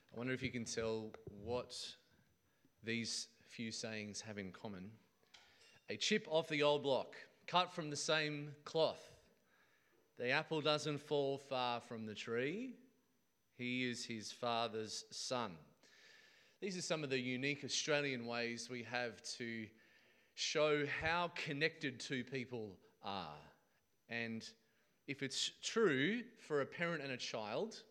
I wonder if you can tell what these few sayings have in common. A chip off the old block, cut from the same cloth. The apple doesn't fall far from the tree. He is his father's son. These are some of the unique Australian ways we have to show how connected two people are. And if it's true for a parent and a child,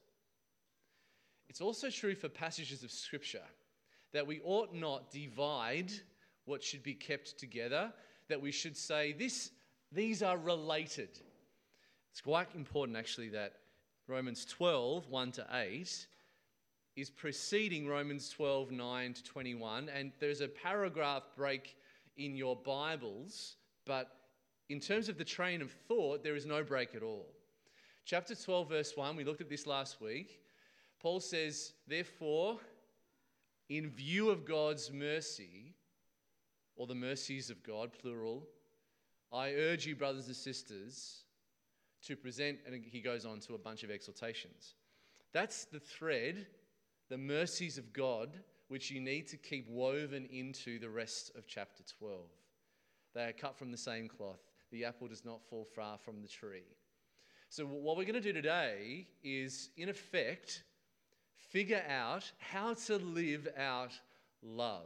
it's also true for passages of Scripture that we ought not divide what should be kept together, that we should say these are related. It's quite important actually that Romans 12, 1 to 8 is preceding Romans 12, 9 to 21, and there's a paragraph break in your Bibles, but in terms of the train of thought, there is no break at all. Chapter 12, verse 1, we looked at this last week. Paul says, therefore, in view of God's mercy, or the mercies of God, plural, I urge you, brothers and sisters, to present, and he goes on to a bunch of exhortations. That's the thread, the mercies of God, which you need to keep woven into the rest of chapter 12. They are cut from the same cloth. The apple does not fall far from the tree. So what we're going to do today is, in effect, figure out how to live out love.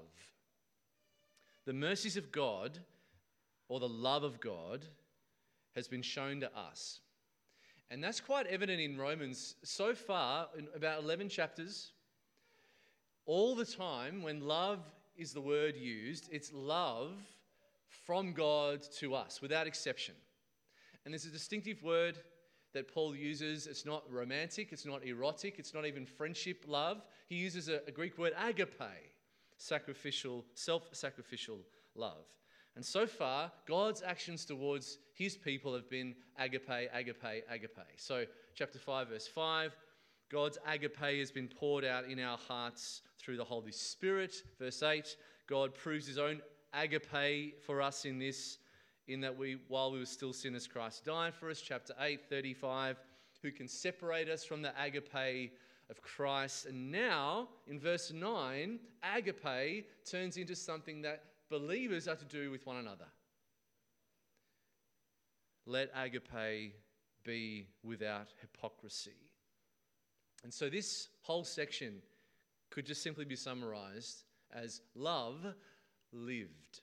The mercies of God, or the love of God, has been shown to us. And that's quite evident in Romans so far, in about 11 chapters. All the time, when love is the word used, it's love from God to us, without exception. And there's a distinctive word that Paul uses. It's not romantic, it's not erotic, it's not even friendship love. He uses a Greek word, agape, sacrificial, self-sacrificial love. And so far, God's actions towards his people have been agape, agape, agape. So chapter 5, verse 5, God's agape has been poured out in our hearts through the Holy Spirit. Verse 8, God proves his own agape for us in this, in that while we were still sinners, Christ died for us. Chapter 8, 35, who can separate us from the agape of Christ. And now, in verse 9, agape turns into something that believers are to do with one another. Let agape be without hypocrisy. And so this whole section could just simply be summarized as love lived.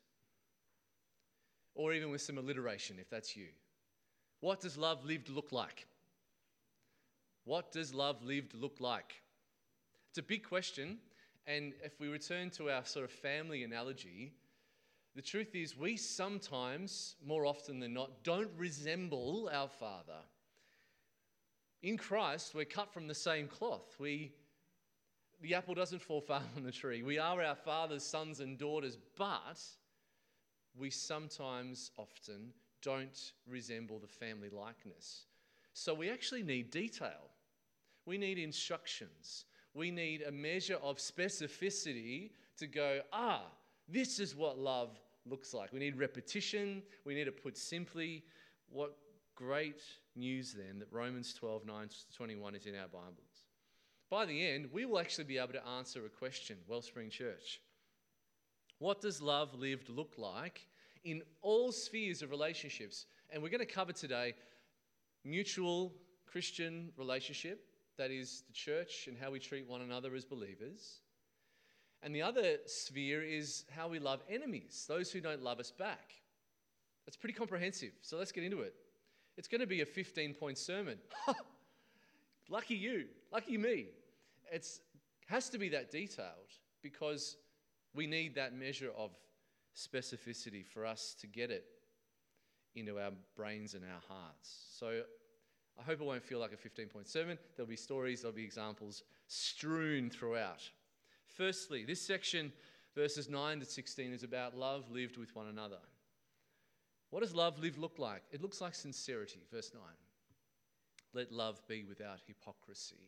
Or even with some alliteration, if that's you. What does love lived look like? What does love lived look like? It's a big question, and if we return to our sort of family analogy, the truth is we sometimes, more often than not, don't resemble our Father. In Christ, we're cut from the same cloth. The apple doesn't fall far from the tree. We are our Father's sons and daughters, but we sometimes, often, don't resemble the family likeness. So we actually need detail. We need instructions. We need a measure of specificity to go, this is what love looks like. We need repetition. We need it put simply. What great news then that Romans 12, 9 to 21 is in our Bibles. By the end, we will actually be able to answer a question, Wellspring Church. What does love lived look like in all spheres of relationships? And we're going to cover today mutual Christian relationship, that is the church and how we treat one another as believers. And the other sphere is how we love enemies, those who don't love us back. That's pretty comprehensive, so let's get into it. It's going to be a 15-point sermon. Lucky you, lucky me. It has to be that detailed because we need that measure of specificity for us to get it into our brains and our hearts. So I hope it won't feel like a 15-point sermon. There'll be stories, there'll be examples strewn throughout. Firstly, this section, verses 9 to 16, is about love lived with one another. What does love lived look like? It looks like sincerity, verse 9. Let love be without hypocrisy.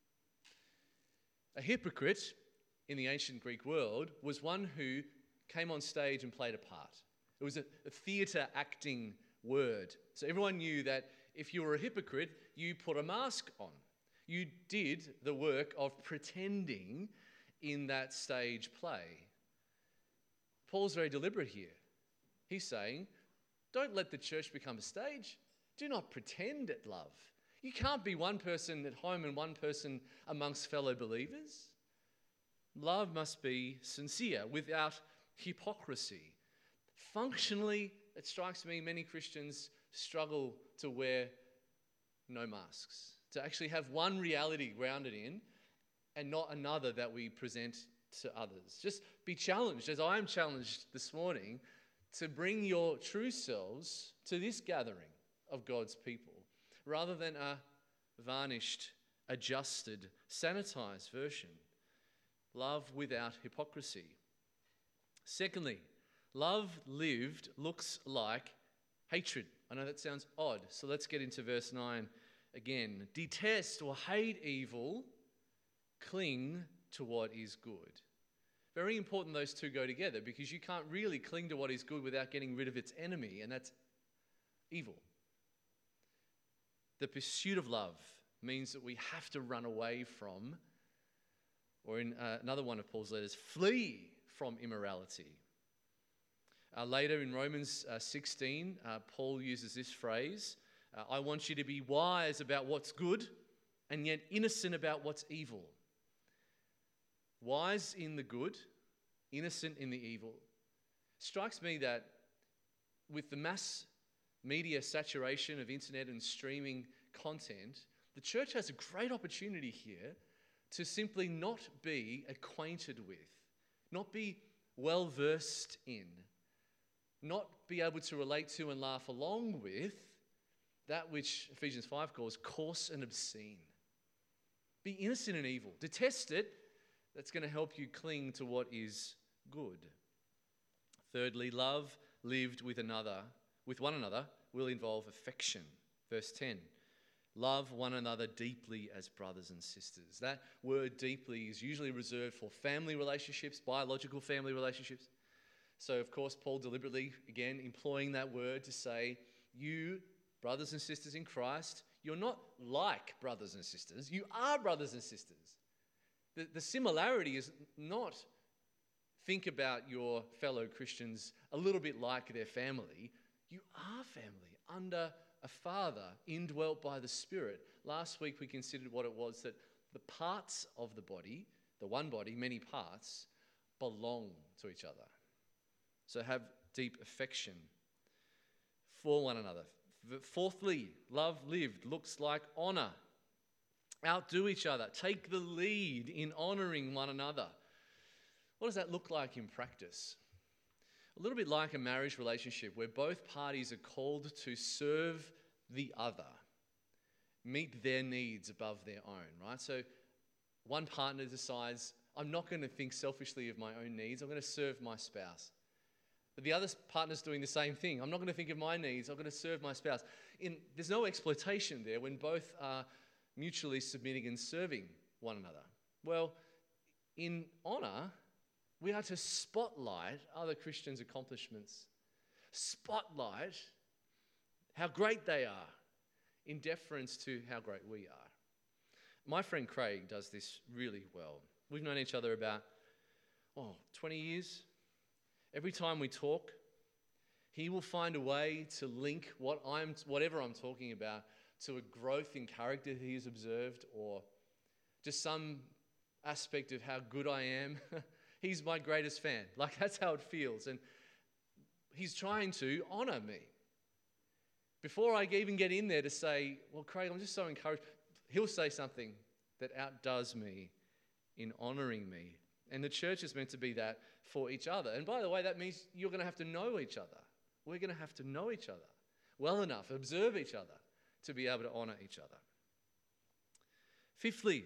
A hypocrite in the ancient Greek world was one who came on stage and played a part. It was a theatre acting word. So everyone knew that if you were a hypocrite, you put a mask on. You did the work of pretending in that stage play. Paul's very deliberate here. He's saying, don't let the church become a stage. Do not pretend at love. You can't be one person at home and one person amongst fellow believers. Love must be sincere, without hypocrisy. Functionally, it strikes me many Christians struggle to wear no masks, to actually have one reality grounded in and not another that we present to others. Just be challenged, as I am challenged this morning, to bring your true selves to this gathering of God's people, rather than a varnished, adjusted, sanitized version. Love without hypocrisy. Secondly, love lived looks like hatred. I know that sounds odd, so let's get into verse 9 again. Detest or hate evil, cling to what is good. Very important those two go together, because you can't really cling to what is good without getting rid of its enemy, and that's evil. The pursuit of love means that we have to run away from, or in another one of Paul's letters, flee from immorality. Later in Romans 16, Paul uses this phrase, I want you to be wise about what's good and yet innocent about what's evil. Wise in the good, innocent in the evil. Strikes me that with the mass media saturation of internet and streaming content, the church has a great opportunity here to simply not be acquainted with, not be well versed in, not be able to relate to and laugh along with that which Ephesians 5 calls coarse and obscene. Be innocent in evil. Detest it. That's going to help you cling to what is good. Thirdly, love lived with one another will involve affection. Verse 10. Love one another deeply as brothers and sisters. That word deeply is usually reserved for family relationships, biological family relationships. So, of course, Paul deliberately, again, employing that word to say, you, brothers and sisters in Christ, you're not like brothers and sisters. You are brothers and sisters. The similarity is not think about your fellow Christians a little bit like their family. You are family under a Father indwelt by the Spirit. Last week we considered what it was that the parts of the body, the one body, many parts, belong to each other. So have deep affection for one another. Fourthly, love lived looks like honor. Outdo each other. Take the lead in honoring one another. What does that look like in practice? A little bit like a marriage relationship where both parties are called to serve the other, meet their needs above their own, right? So one partner decides, I'm not going to think selfishly of my own needs, I'm going to serve my spouse. But the other partner's doing the same thing. I'm not going to think of my needs, I'm going to serve my spouse. There's no exploitation there when both are mutually submitting and serving one another. Well, in honor, we are to spotlight other Christians' accomplishments. Spotlight how great they are in deference to how great we are. My friend Craig does this really well. We've known each other about 20 years. Every time we talk, he will find a way to link whatever I'm talking about to a growth in character he has observed, or just some aspect of how good I am. He's my greatest fan. Like, that's how it feels. And he's trying to honor me. Before I even get in there to say, well, Craig, I'm just so encouraged, he'll say something that outdoes me in honoring me. And the church is meant to be that for each other. And by the way, that means you're going to have to know each other. We're going to have to know each other well enough, observe each other, to be able to honor each other. Fifthly,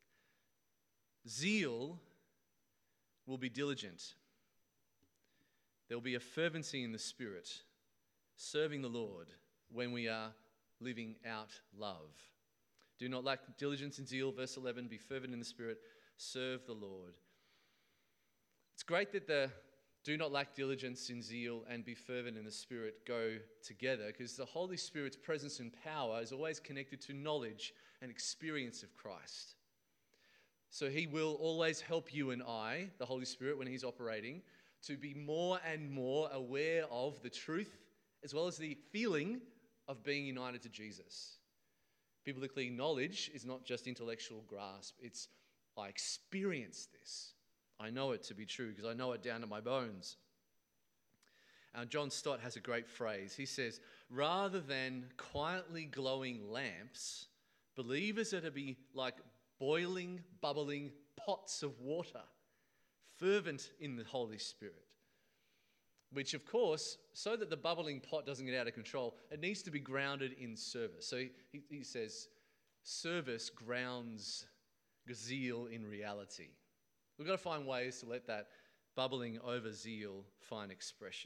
zeal will be diligent. There will be a fervency in the Spirit, serving the Lord when we are living out love. Do not lack diligence and zeal, verse 11, be fervent in the Spirit, serve the Lord. It's great that the Do not lack diligence in zeal and be fervent in the Spirit go together, because the Holy Spirit's presence and power is always connected to knowledge and experience of Christ. So he will always help you and I, the Holy Spirit, when he's operating, to be more and more aware of the truth as well as the feeling of being united to Jesus. Biblically, knowledge is not just intellectual grasp. It's, I experience this. I know it to be true because I know it down to my bones. John Stott has a great phrase. He says, rather than quietly glowing lamps, believers are to be like boiling, bubbling pots of water, fervent in the Holy Spirit. Which, of course, so that the bubbling pot doesn't get out of control, it needs to be grounded in service. So he says, service grounds zeal in reality. We've got to find ways to let that bubbling over zeal find expression.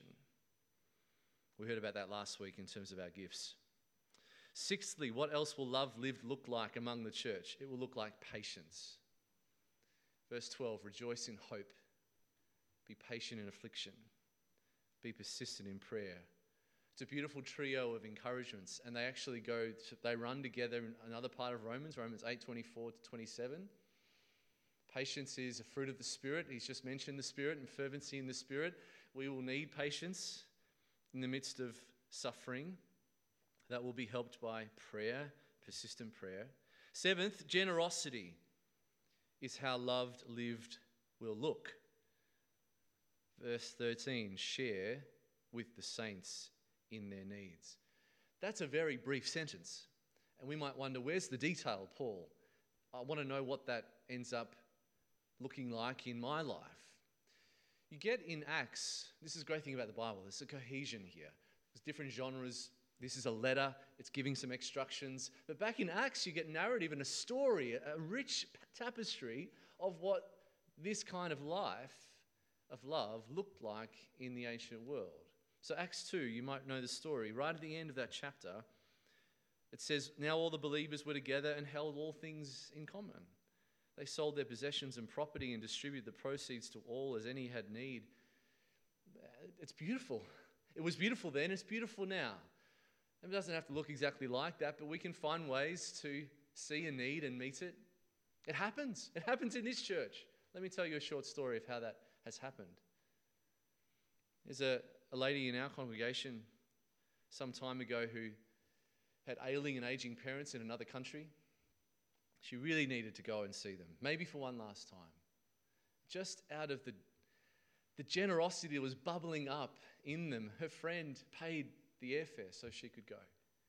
We heard about that last week in terms of our gifts. Sixthly, what else will love lived look like among the church? It will look like patience. Verse 12, rejoice in hope. Be patient in affliction. Be persistent in prayer. It's a beautiful trio of encouragements, and they run together in another part of Romans 8:24 to 27. Patience is a fruit of the Spirit. He's just mentioned the Spirit and fervency in the Spirit. We will need patience in the midst of suffering. That will be helped by prayer, persistent prayer. Seventh, generosity is how loved lived will look. Verse 13, share with the saints in their needs. That's a very brief sentence. And we might wonder, where's the detail, Paul? I want to know what that ends up looking like in my life. You get in Acts, this is a great thing about the Bible, there's a cohesion here. There's different genres. This is a letter. It's giving some instructions. But back in Acts, you get narrative and a story, a rich tapestry of what this kind of life of love looked like in the ancient world. So Acts 2, you might know the story. Right at the end of that chapter, it says, now all the believers were together and held all things in common. They sold their possessions and property and distributed the proceeds to all as any had need. It's beautiful. It was beautiful then, it's beautiful now. It doesn't have to look exactly like that, but we can find ways to see a need and meet it. It happens. It happens in this church. Let me tell you a short story of how that has happened. There's a lady in our congregation some time ago who had ailing and aging parents in another country. She really needed to go and see them, maybe for one last time. Just out of the generosity that was bubbling up in them, her friend paid the airfare so she could go.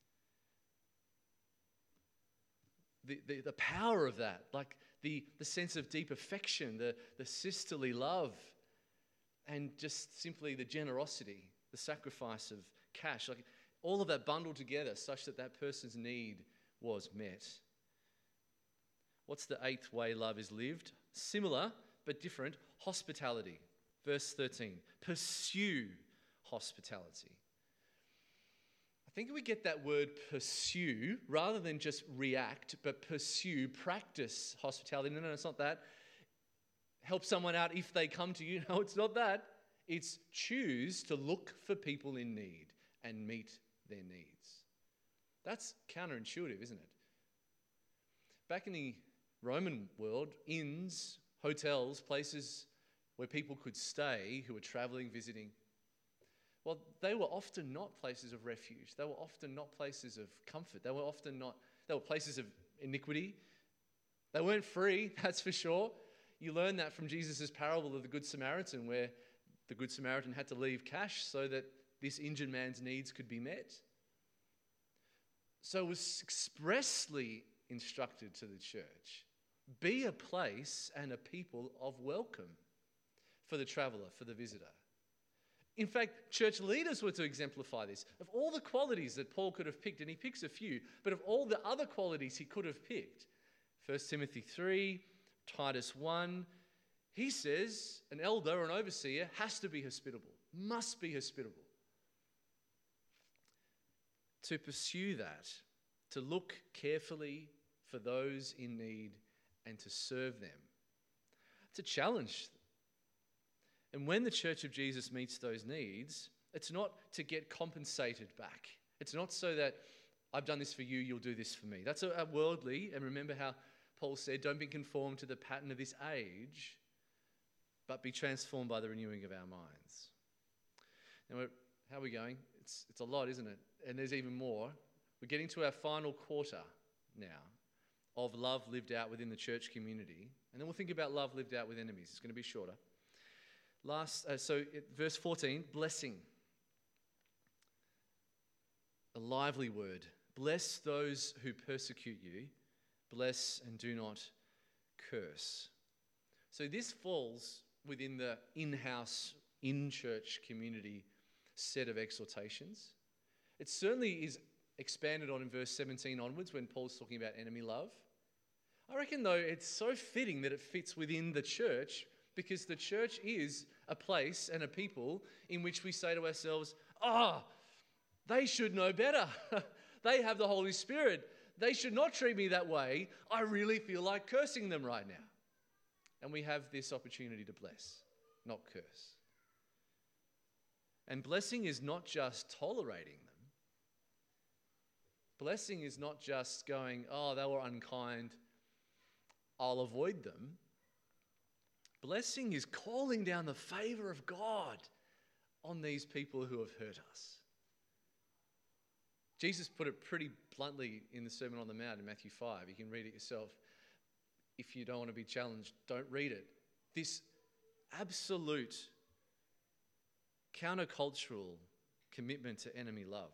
The power of that, like the sense of deep affection, the sisterly love, and just simply the generosity, the sacrifice of cash, like all of that bundled together such that that person's need was met. What's the eighth way love is lived? Similar but different, hospitality. Verse 13, pursue hospitality. I think we get that word pursue rather than just react, but pursue, practice hospitality. No, it's not that. Help someone out if they come to you. No, it's not that. It's choose to look for people in need and meet their needs. That's counterintuitive, isn't it? Back in the Roman world, inns, hotels, places where people could stay who were traveling, visiting, well, they were often not places of refuge. They were often not places of comfort. They were places of iniquity. They weren't free, that's for sure. You learn that from Jesus' parable of the Good Samaritan, where the Good Samaritan had to leave cash so that this injured man's needs could be met. So it was expressly instructed to the church, be a place and a people of welcome for the traveller, for the visitor. In fact, church leaders were to exemplify this. Of all the qualities that Paul could have picked, and he picks a few, but of all the other qualities he could have picked, 1 Timothy 3, Titus 1, he says an elder or an overseer has to be hospitable, must be hospitable. To pursue that, to look carefully for those in need and to serve them. It's a challenge. And when the Church of Jesus meets those needs, it's not to get compensated back. It's not so that I've done this for you, you'll do this for me. That's a worldly, and remember how Paul said, don't be conformed to the pattern of this age, but be transformed by the renewing of our minds. Now, how are we going? It's a lot, isn't it? And there's even more. We're getting to our final quarter now of love lived out within the church community. And then we'll think about love lived out with enemies. It's going to be shorter. Verse 14, blessing. A lively word. Bless those who persecute you. Bless and do not curse. So this falls within the in-house, in-church community set of exhortations. It certainly is expanded on in verse 17 onwards when Paul's talking about enemy love. I reckon, though, it's so fitting that it fits within the church because the church is a place and a people in which we say to ourselves, they should know better. They have the Holy Spirit. They should not treat me that way. I really feel like cursing them right now. And we have this opportunity to bless, not curse. And blessing is not just tolerating them. Blessing is not just going, they were unkind, I'll avoid them. Blessing is calling down the favor of God on these people who have hurt us. Jesus put it pretty bluntly in the Sermon on the Mount in Matthew 5. You can read it yourself. If you don't want to be challenged, don't read it. This absolute countercultural commitment to enemy love.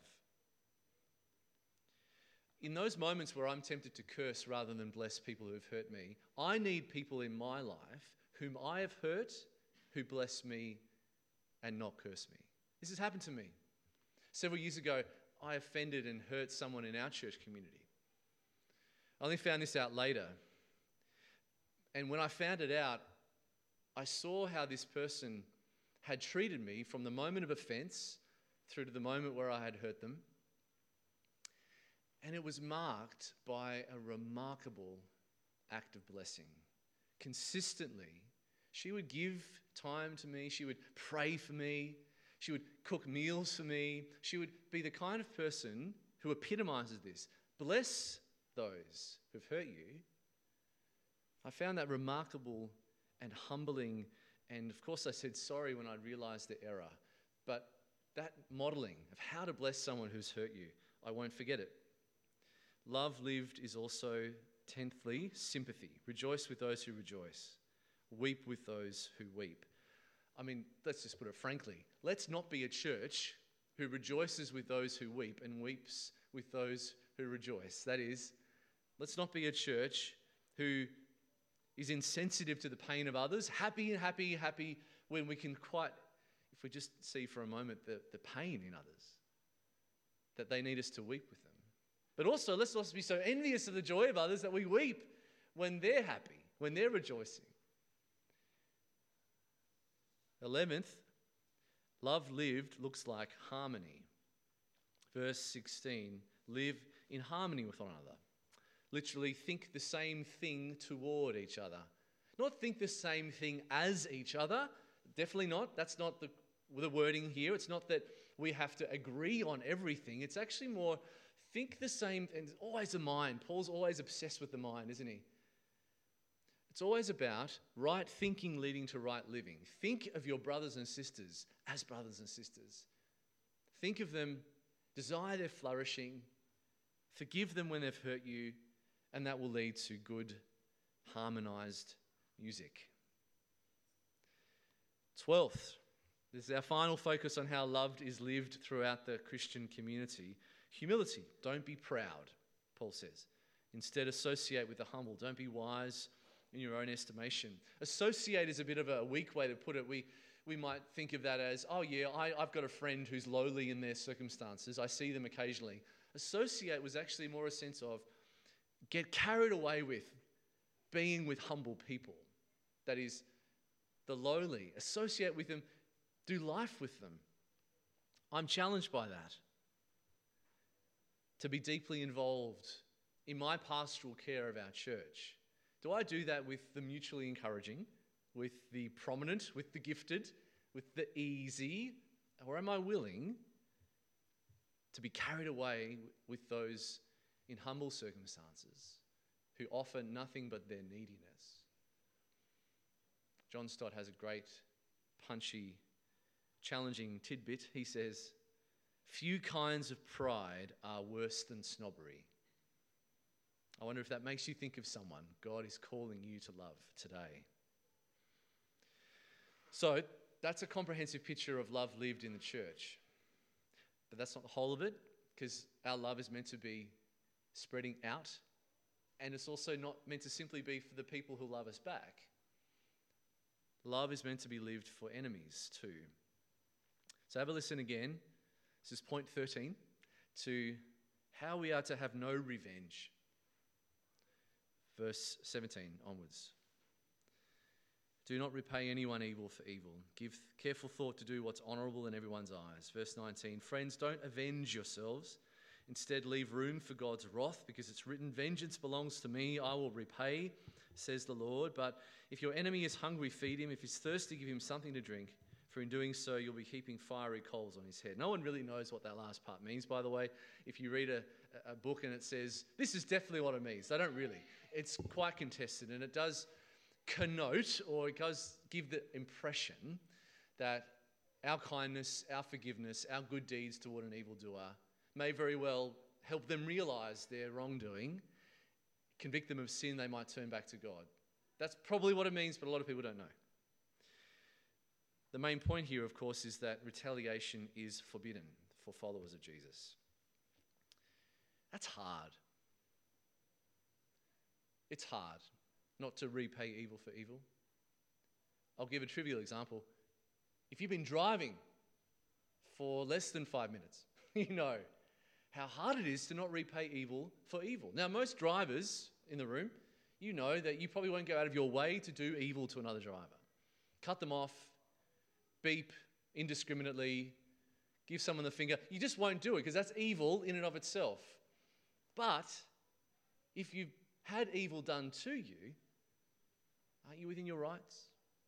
In those moments where I'm tempted to curse rather than bless people who have hurt me, I need people in my life whom I have hurt, who bless me and not curse me. This has happened to me. Several years ago, I offended and hurt someone in our church community. I only found this out later. And when I found it out, I saw how this person had treated me from the moment of offense through to the moment where I had hurt them. And it was marked by a remarkable act of blessing. Consistently, she would give time to me. She would pray for me. She would cook meals for me. She would be the kind of person who epitomizes this. Bless those who've hurt you. I found that remarkable and humbling. And of course, I said sorry when I realized the error. But that modeling of how to bless someone who's hurt you, I won't forget it. Love lived is also, 10thly, sympathy. Rejoice with those who rejoice. Weep with those who weep. I mean, let's just put it frankly. Let's not be a church who rejoices with those who weep and weeps with those who rejoice. That is, let's not be a church who is insensitive to the pain of others, happy when we can if we just see for a moment the pain in others, that they need us to weep with them. But also, let's not be so envious of the joy of others that we weep when they're happy, when they're rejoicing. 11th, love lived looks like harmony. Verse 16, live in harmony with one another. Literally, think the same thing toward each other. Not think the same thing as each other. Definitely not. That's not the wording here. It's not that we have to agree on everything. It's actually more think the same, and it's always the mind. Paul's always obsessed with the mind, isn't he? It's always about right thinking leading to right living. Think of your brothers and sisters as brothers and sisters. Think of them, desire their flourishing, forgive them when they've hurt you, and that will lead to good, harmonized music. 12th, this is our final focus on how love is lived throughout the Christian community. Humility. Don't be proud, Paul says. Instead, associate with the humble. Don't be wise in your own estimation. Associate is a bit of a weak way to put it. We might think of that as, I've got a friend who's lowly in their circumstances. I see them occasionally. Associate was actually more a sense of get carried away with being with humble people. That is, the lowly. Associate with them. Do life with them. I'm challenged by that. To be deeply involved in my pastoral care of our church. Do I do that with the mutually encouraging, with the prominent, with the gifted, with the easy, or am I willing to be carried away with those in humble circumstances who offer nothing but their neediness? John Stott has a great, punchy, challenging tidbit. He says, "Few kinds of pride are worse than snobbery." I wonder if that makes you think of someone God is calling you to love today. So that's a comprehensive picture of love lived in the church. But that's not the whole of it, because our love is meant to be spreading out, and it's also not meant to simply be for the people who love us back. Love is meant to be lived for enemies too. So have a listen again. This is point 13, to how we are to have no revenge. Verse 17 onwards. "Do not repay anyone evil for evil. Give careful thought to do what's honourable in everyone's eyes." Verse 19. "Friends, don't avenge yourselves. Instead, leave room for God's wrath, because it's written, 'Vengeance belongs to me, I will repay,' says the Lord. But if your enemy is hungry, feed him. If he's thirsty, give him something to drink. For in doing so, you'll be heaping fiery coals on his head." No one really knows what that last part means, by the way. If you read a book and it says, this is definitely what it means, they don't really. It's quite contested, and it does connote, or it does give the impression that our kindness, our forgiveness, our good deeds toward an evildoer may very well help them realise their wrongdoing, convict them of sin, they might turn back to God. That's probably what it means, but a lot of people don't know. The main point here, of course, is that retaliation is forbidden for followers of Jesus. That's hard. It's hard not to repay evil for evil. I'll give a trivial example. If you've been driving for less than 5 minutes, you know how hard it is to not repay evil for evil. Now, most drivers in the room, you know that you probably won't go out of your way to do evil to another driver. Cut them off, beep indiscriminately, give someone the finger. You just won't do it because that's evil in and of itself. But if you've had evil done to you, aren't you within your rights?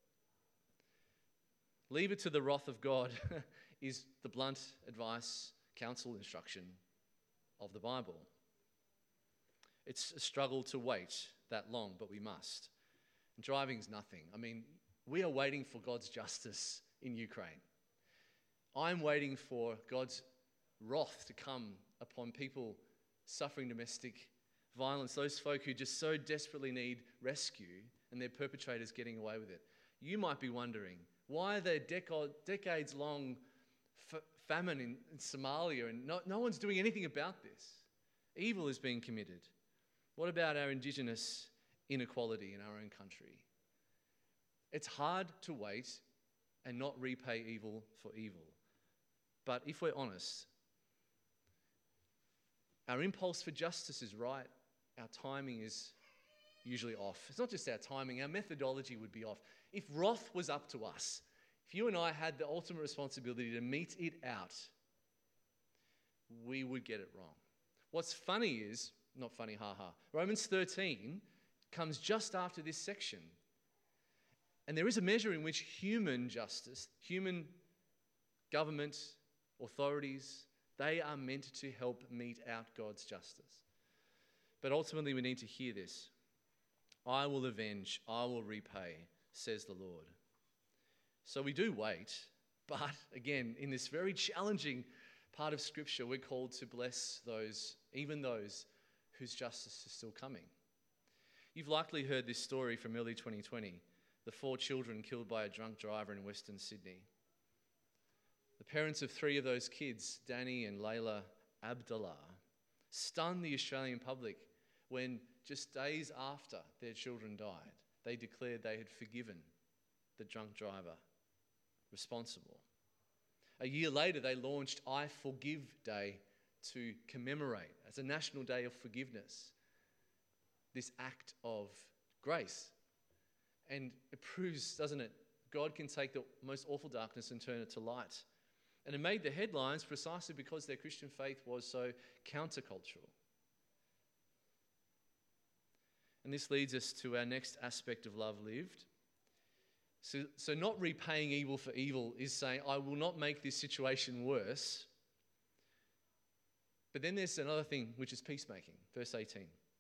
Leave it to the wrath of God is the blunt advice, counsel, instruction of the Bible. It's a struggle to wait that long, but we must. And driving's nothing. I mean, we are waiting for God's justice in Ukraine. I'm waiting for God's wrath to come upon people suffering domestic violence, those folk who just so desperately need rescue and their perpetrators getting away with it. You might be wondering, why the decades-long famine in Somalia and no one's doing anything about this? Evil is being committed. What about our indigenous inequality in our own country? It's hard to wait and not repay evil for evil. But if we're honest, our impulse for justice is right. Our timing is usually off. It's not just our timing, our methodology would be off. If wrath was up to us, if you and I had the ultimate responsibility to mete it out, we would get it wrong. What's funny is, not funny, haha, Romans 13 comes just after this section. And there is a measure in which human justice, human government, authorities, they are meant to help mete out God's justice. But ultimately we need to hear this. I will avenge, I will repay, says the Lord. So we do wait, but again, in this very challenging part of Scripture, we're called to bless those, even those whose justice is still coming. You've likely heard this story from early 2020, the 4 children killed by a drunk driver in Western Sydney. The parents of 3 of those kids, Danny and Layla Abdullah, stunned the Australian public when just days after their children died, they declared they had forgiven the drunk driver responsible. A year later, they launched I Forgive Day to commemorate, as a national day of forgiveness, this act of grace. And it proves, doesn't it, God can take the most awful darkness and turn it to light. And it made the headlines precisely because their Christian faith was so countercultural. And this leads us to our next aspect of love lived. So not repaying evil for evil is saying, I will not make this situation worse. But then there's another thing, which is peacemaking. Verse 18.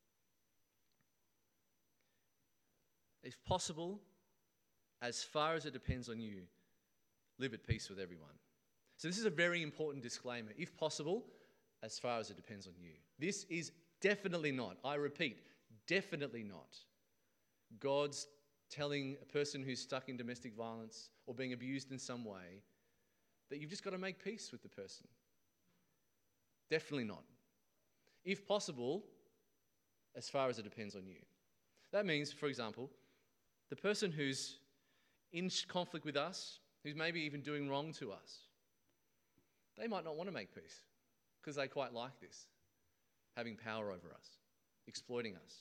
If possible, as far as it depends on you, live at peace with everyone. So this is a very important disclaimer. If possible, as far as it depends on you. This is definitely not, I repeat, definitely not God's telling a person who's stuck in domestic violence or being abused in some way that you've just got to make peace with the person. Definitely not. If possible, as far as it depends on you. That means, for example, the person who's in conflict with us, who's maybe even doing wrong to us, they might not want to make peace because they quite like this, having power over us, exploiting us.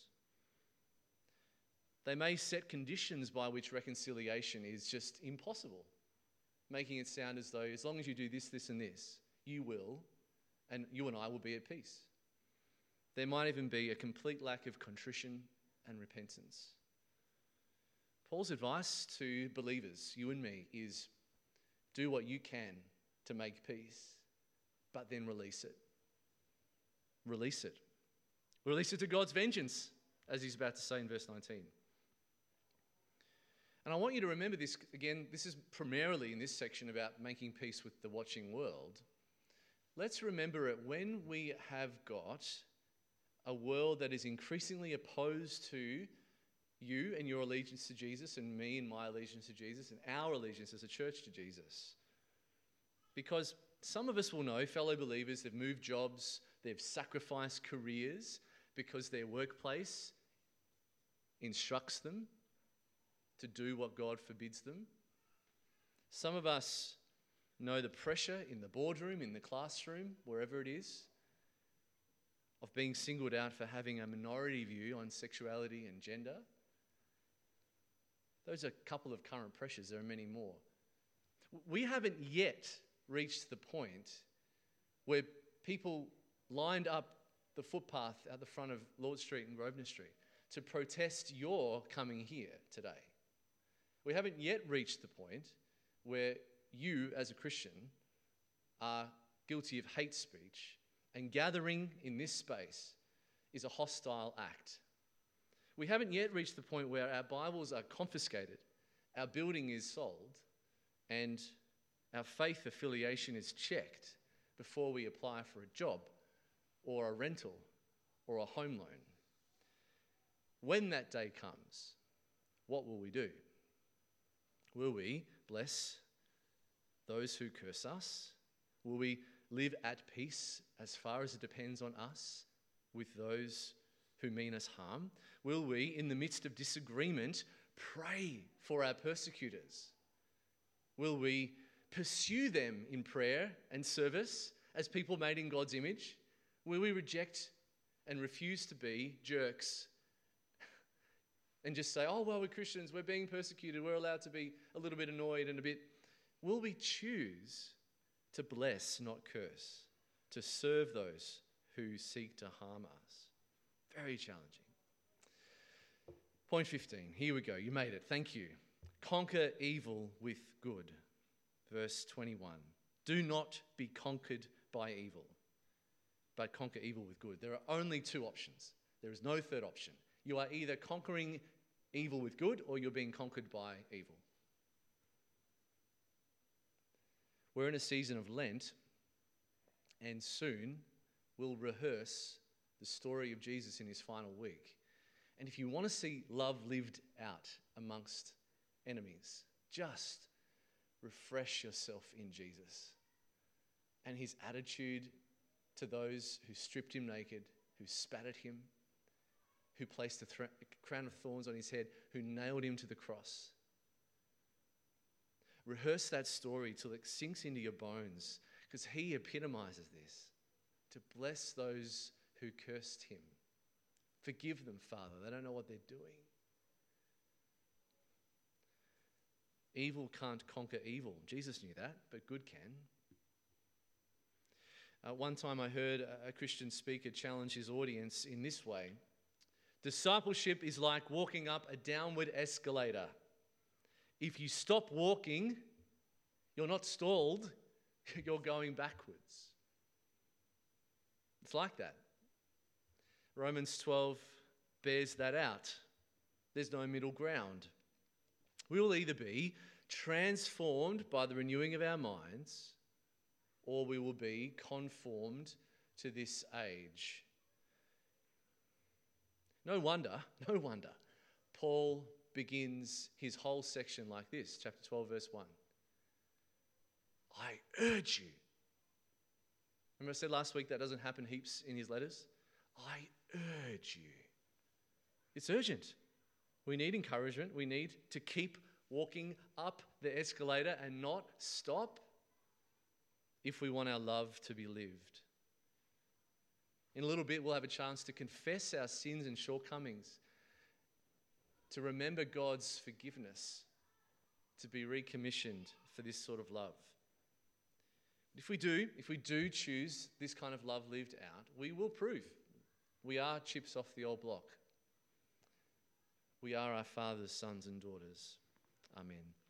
They may set conditions by which reconciliation is just impossible, making it sound as though as long as you do this, this, and this, you will, and you and I will be at peace. There might even be a complete lack of contrition and repentance. Paul's advice to believers, you and me, is do what you can to make peace, but then release it. Release it. Release it to God's vengeance, as he's about to say in verse 19. And I want you to remember this, again, this is primarily in this section about making peace with the watching world. Let's remember it when we have got a world that is increasingly opposed to you and your allegiance to Jesus, and me and my allegiance to Jesus, and our allegiance as a church to Jesus. Because some of us will know, fellow believers, they've moved jobs, they've sacrificed careers because their workplace instructs them to do what God forbids them. Some of us know the pressure in the boardroom, in the classroom, wherever it is, of being singled out for having a minority view on sexuality and gender. Those are a couple of current pressures. There are many more. We haven't yet reached the point where people lined up the footpath at the front of Lord Street and Grosvenor Street to protest your coming here today. We haven't yet reached the point where you, as a Christian, are guilty of hate speech, and gathering in this space is a hostile act. We haven't yet reached the point where our Bibles are confiscated, our building is sold, and our faith affiliation is checked before we apply for a job or a rental or a home loan. When that day comes, what will we do? Will we bless those who curse us? Will we live at peace as far as it depends on us with those who mean us harm? Will we, in the midst of disagreement, pray for our persecutors? Will we pursue them in prayer and service as people made in God's image? Will we reject and refuse to be jerks and just say, oh, well, we're Christians, we're being persecuted, we're allowed to be a little bit annoyed and a bit... Will we choose to bless, not curse, to serve those who seek to harm us? Very challenging. Point 15. Here we go. You made it. Thank you. Conquer evil with good. Verse 21. Do not be conquered by evil, but conquer evil with good. There are only two options. There is no third option. You are either conquering evil with good or you're being conquered by evil. We're in a season of Lent, and soon we'll rehearse the story of Jesus in his final week. And if you want to see love lived out amongst enemies, just refresh yourself in Jesus and his attitude to those who stripped him naked, who spat at him, who placed a crown of thorns on his head, who nailed him to the cross. Rehearse that story till it sinks into your bones, because he epitomizes this. To bless those who cursed him. Forgive them, Father. They don't know what they're doing. Evil can't conquer evil. Jesus knew that, but good can. One time I heard a Christian speaker challenge his audience in this way. Discipleship is like walking up a downward escalator. If you stop walking, you're not stalled, you're going backwards. It's like that. Romans 12 bears that out. There's no middle ground. We will either be transformed by the renewing of our minds, or we will be conformed to this age. No wonder, Paul begins his whole section like this, chapter 12, verse 1. I urge you. Remember I said last week that doesn't happen heaps in his letters? I urge you. It's urgent. We need encouragement. We need to keep walking up the escalator and not stop if we want our love to be lived. In a little bit, we'll have a chance to confess our sins and shortcomings, to remember God's forgiveness, to be recommissioned for this sort of love. If we do choose this kind of love lived out, we will prove we are chips off the old block. We are our Father's sons and daughters. Amen.